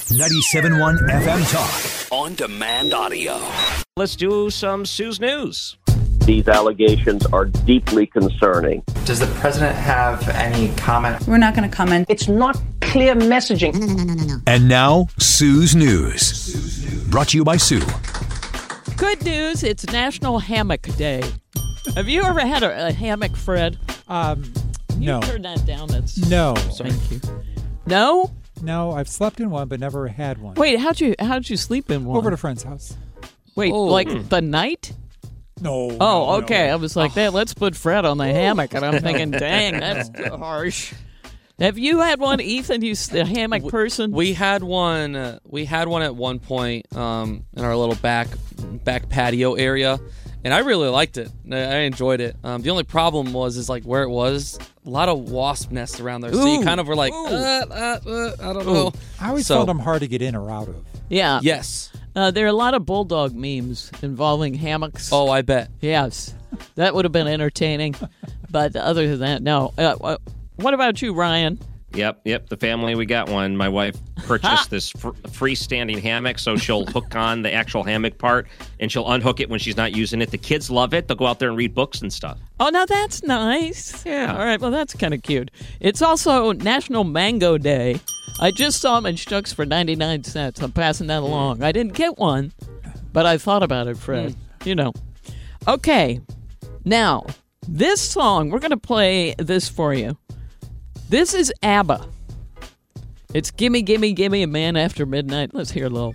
97.1 FM Talk. On demand audio. Let's do some Sue's News. These allegations are deeply concerning. Does the president have any comment? We're not going to comment. It's not clear messaging. No. And now, Sue's News. Brought to you by Sue. Good news, it's National Hammock Day. Have you ever had a hammock, Fred? No. You turn that down. No. Thank you. No? No, I've slept in one, but never had one. Wait, how'd you sleep in one? Over at a friend's house. Wait, like the night? No. Oh, okay. No. I was like, let's put Fred on the hammock. And I'm thinking, dang, that's harsh. Have you had one, Ethan? You a hammock person? We had one. We had one at one point in our little back patio area, and I really liked it. I enjoyed it. The only problem was like where it was, a lot of wasp nests around there. So you kind of were like, I don't know. I always found them hard to get in or out of. Yeah. Yes. There are a lot of bulldog memes involving hammocks. Oh, I bet. Yes. That would have been entertaining. But other than that, no. What about you, Ryan? Yep. The family, we got one. My wife purchased this freestanding hammock, so she'll hook on the actual hammock part, and she'll unhook it when she's not using it. The kids love it. They'll go out there and read books and stuff. Oh, now that's nice. Yeah. All right, well, that's kind of cute. It's also National Mango Day. I just saw them in Schnucks for 99 cents. I'm passing that along. I didn't get one, but I thought about it, Fred. You know. Okay, now, this song, we're going to play this for you. This is ABBA. It's Gimme, Gimme, Gimme, a Man After Midnight. Let's hear a little.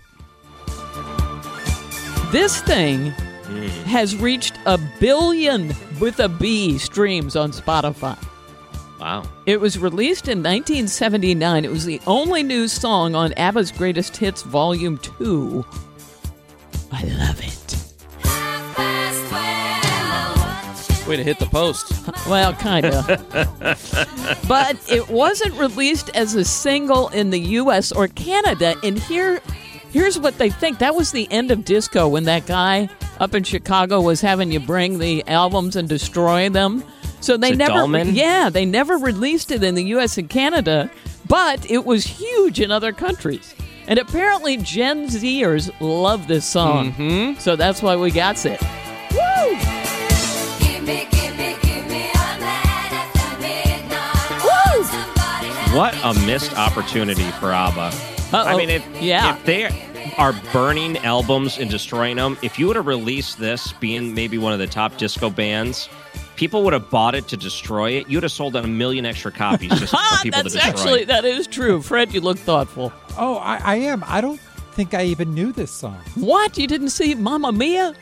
This thing has reached 1 billion with a B streams on Spotify. Wow. It was released in 1979. It was the only new song on ABBA's Greatest Hits Volume 2. I love it. Way to hit the post. Well, kind of. But it wasn't released as a single in the U.S. or Canada. And here's what they think. That was the end of disco when that guy up in Chicago was having you bring the albums and destroy them. So they never released it in the U.S. and Canada, but it was huge in other countries. And apparently Gen Zers love this song. Mm-hmm. So that's why we got it. Woo! What a missed opportunity for ABBA. Uh-oh. I mean, if they are burning albums and destroying them, if you would have released this, being maybe one of the top disco bands, people would have bought it to destroy it. You would have sold 1 million extra copies just for people to destroy. That is true. Fred, you look thoughtful. Oh, I am. I don't think I even knew this song. What? You didn't see Mamma Mia?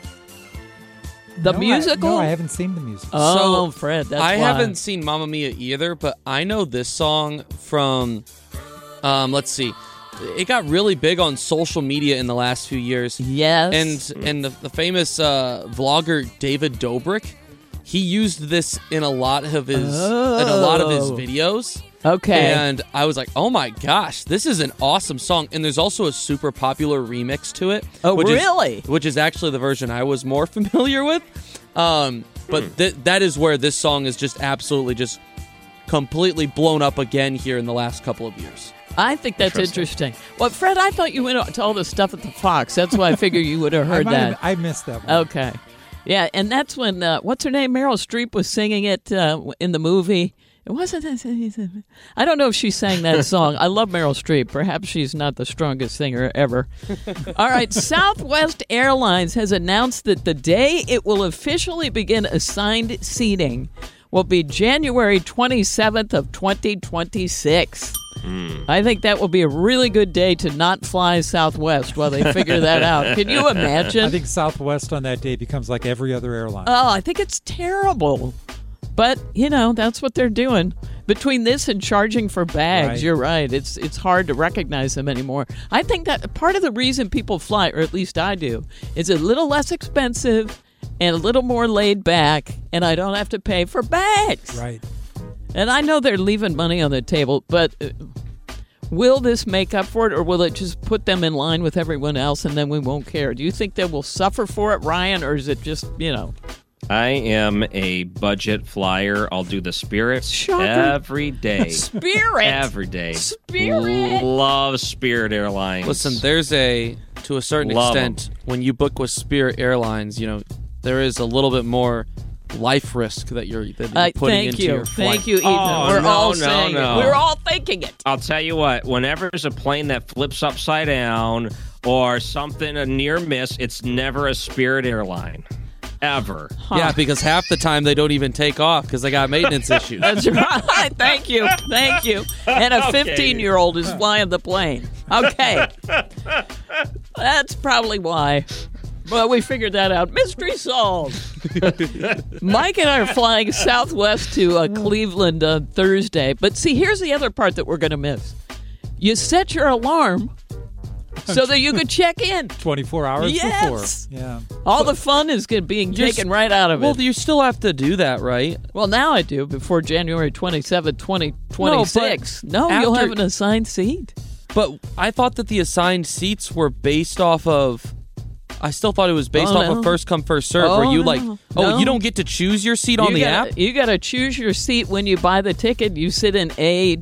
The musical? I haven't seen the musical. Oh, Fred, that's why. I haven't seen Mamma Mia either, but I know this song from, let's see, it got really big on social media in the last few years. Yes. And the famous vlogger David Dobrik, he used this in a lot of his videos. Okay. And I was like, oh my gosh, this is an awesome song. And there's also a super popular remix to it. Oh, really? Which is actually the version I was more familiar with. But that is where this song is just absolutely just completely blown up again here in the last couple of years. I think that's interesting. Well, Fred, I thought you went to all the stuff at the Fox. That's why I figured you would have heard that. I missed that one. Okay. Yeah, and that's when, what's her name? Meryl Streep was singing it in the movie. It wasn't. I don't know if she sang that song. I love Meryl Streep. Perhaps she's not the strongest singer ever. All right. Southwest Airlines has announced that the day it will officially begin assigned seating will be January 27th of 2026. I think that will be a really good day to not fly Southwest while they figure that out. Can you imagine? I think Southwest on that day becomes like every other airline. Oh, I think it's terrible. But, you know, that's what they're doing. Between this and charging for bags, You're right. It's hard to recognize them anymore. I think that part of the reason people fly, or at least I do, is a little less expensive and a little more laid back, and I don't have to pay for bags. Right. And I know they're leaving money on the table, but will this make up for it, or will it just put them in line with everyone else and then we won't care? Do you think they will suffer for it, Ryan, or is it just, you know... I am a budget flyer. I'll do the Spirits Shocker. every day. Spirit. Every day. Spirit. Love Spirit Airlines. Listen, to a certain Love extent, when you book with Spirit Airlines, there is a little bit more life risk that you're putting into your flight. Thank you, Ethan. Oh, We're no, all no, saying no. it. We're all thinking it. I'll tell you what, whenever there's a plane that flips upside down or something, a near miss, it's never a Spirit airline. Ever. Yeah, because half the time they don't even take off because they got maintenance issues. That's right. Thank you. Thank you. And a 15-year-old is flying the plane. Okay. That's probably why. Well, we figured that out. Mystery solved. Mike and I are flying Southwest to Cleveland on Thursday. But see, here's the other part that we're going to miss. You set your alarm so that you could check in. 24 hours Yes. before. Yeah. All the fun is being taken right out of it. Well, you still have to do that, right? Well, now I do, before January 27, 2026. No, you'll after- have an assigned seat. But I thought that the assigned seats were based off of... I still thought it was based off of first come, first serve, where you no. you don't get to choose your seat on the app? You got to choose your seat when you buy the ticket. You sit in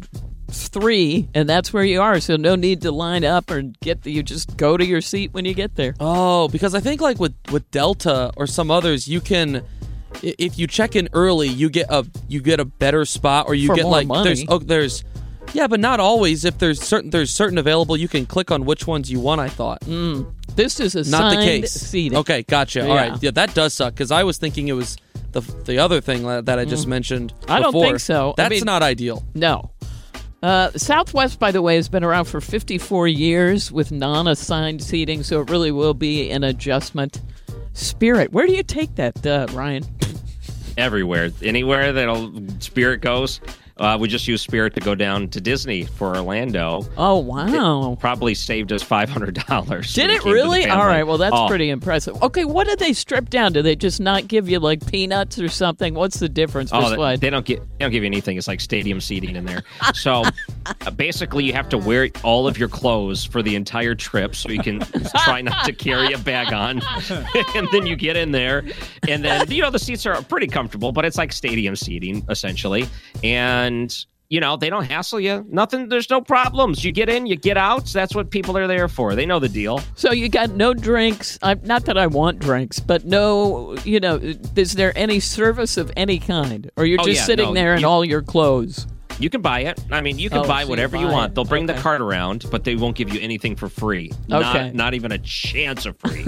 A3, and that's where you are, so no need to line up or you just go to your seat when you get there. Oh, because I think like with Delta or some others, you can... If you check in early, you get a better spot, or you For get more like money. there's yeah, but not always. If there's certain available, you can click on which ones you want. I thought This is assigned not the case. seating. Okay, gotcha. All Yeah. right, yeah, that does suck because I was thinking it was the other thing that I just mentioned. I don't before. think so. I That's mean- not ideal. No. Southwest, by the way, has been around for 54 years with non-assigned seating, so it really will be an adjustment. Spirit, where do you take that, Ryan? Everywhere. Anywhere that Spirit goes. We just used Spirit to go down to Disney for Orlando. Oh, wow. Probably saved us $500. Did it really? All right, well, that's pretty impressive. Okay, what did they strip down? Do they just not give you, like, peanuts or something? What's the difference? They don't give you anything. It's like stadium seating in there. So basically, you have to wear all of your clothes for the entire trip, so you can try not to carry a bag on. And then you get in there, and then the seats are pretty comfortable, but it's like stadium seating essentially. And they don't hassle you. Nothing. There's no problems. You get in, you get out. That's what people are there for. They know the deal. So you got no drinks. Not that I want drinks, but no, is there any service of any kind? Or you're just sitting there in all your clothes? You can buy it. I mean, you can buy whatever you want. They'll bring the cart around, but they won't give you anything for free. Okay. Not even a chance of free.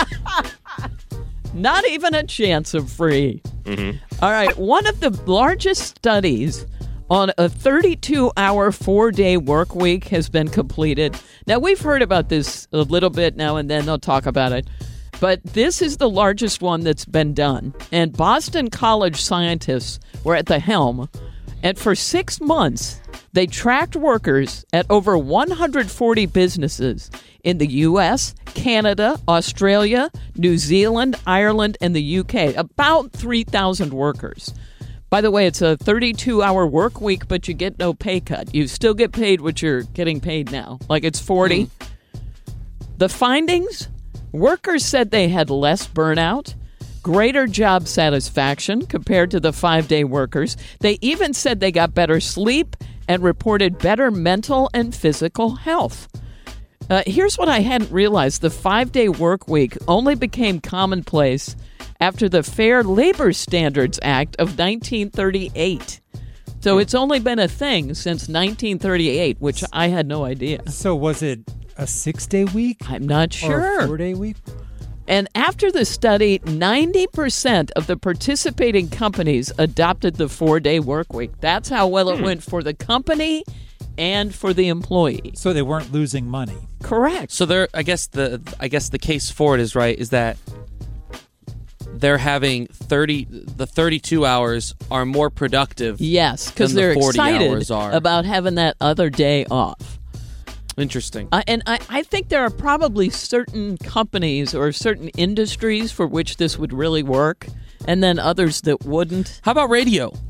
Not even a chance of free. Mm-hmm. All right. One of the largest studies on a 32-hour, 4-day work week has been completed. Now, we've heard about this a little bit now and then. They'll talk about it. But this is the largest one that's been done. And Boston College scientists were at the helm. And for 6 months, they tracked workers at over 140 businesses in the U.S., Canada, Australia, New Zealand, Ireland, and the U.K. About 3,000 workers. By the way, it's a 32-hour work week, but you get no pay cut. You still get paid what you're getting paid now, like it's 40. The findings? Workers said they had less burnout, greater job satisfaction compared to the 5-day workers. They even said they got better sleep and reported better mental and physical health. Here's what I hadn't realized. The 5-day work week only became commonplace after the Fair Labor Standards Act of 1938. So it's only been a thing since 1938, which I had no idea. So was it a 6-day week? I'm not sure. Or a 4-day week? And after the study, 90% of the participating companies adopted the 4-day work week. That's how well it went for the company and for the employee. So they weren't losing money. Correct. So I guess the case for it is right is that they're having 32 hours are more productive. Yes, because than the they're 40 excited hours are. about having that other day off. Interesting. And I think there are probably certain companies or certain industries for which this would really work, and then others that wouldn't. How about radio?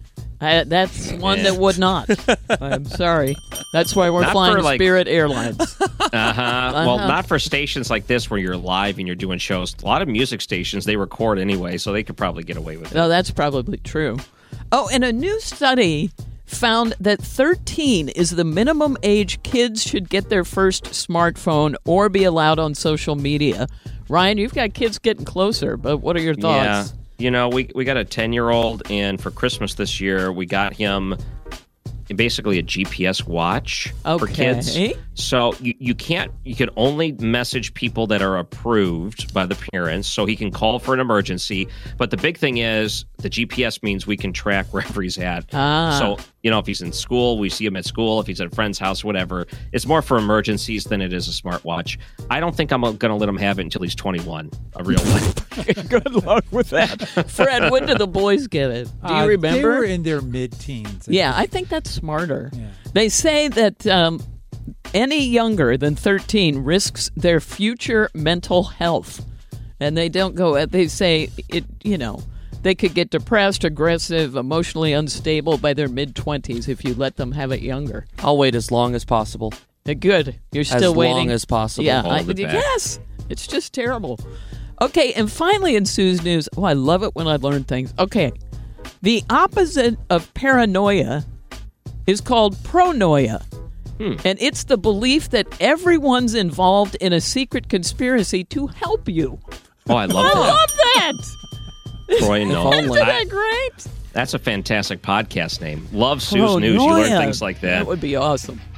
That's one that would not. I'm sorry. That's why we're Not flying for, like- Spirit Airlines. Well, not for stations like this where you're live and you're doing shows. A lot of music stations, they record anyway, so they could probably get away with it. No, that's probably true. Oh, and a new study found that 13 is the minimum age kids should get their first smartphone or be allowed on social media. Ryan, you've got kids getting closer, but what are your thoughts? Yeah. You know, we got a 10-year-old, and for Christmas this year, we got him basically a GPS watch for kids. So you can only message people that are approved by the parents, so he can call for an emergency. But the big thing is the GPS means we can track wherever he's at. So, you know, if he's in school, we see him at school. If he's at a friend's house, whatever. It's more for emergencies than it is a smartwatch. I don't think I'm going to let him have it until he's 21, a real one. Good luck with that. Fred, when do the boys get it? Do you remember? They were in their mid-teens. Yeah, I think that's smarter. Yeah. They say that any younger than 13 risks their future mental health. And they don't go, they say, they could get depressed, aggressive, emotionally unstable by their mid-20s if you let them have it younger. I'll wait as long as possible. Good. You're still waiting. As long as possible. Yeah, yes. It's just terrible. Okay, and finally in Sue's News, I love it when I learn things. Okay, the opposite of paranoia is called pronoia. And it's the belief that everyone's involved in a secret conspiracy to help you. Oh, I love I that. love that. Troy, no. only. Isn't that great? That's a fantastic podcast name. Love Sue's News. You learn things like that. That would be awesome.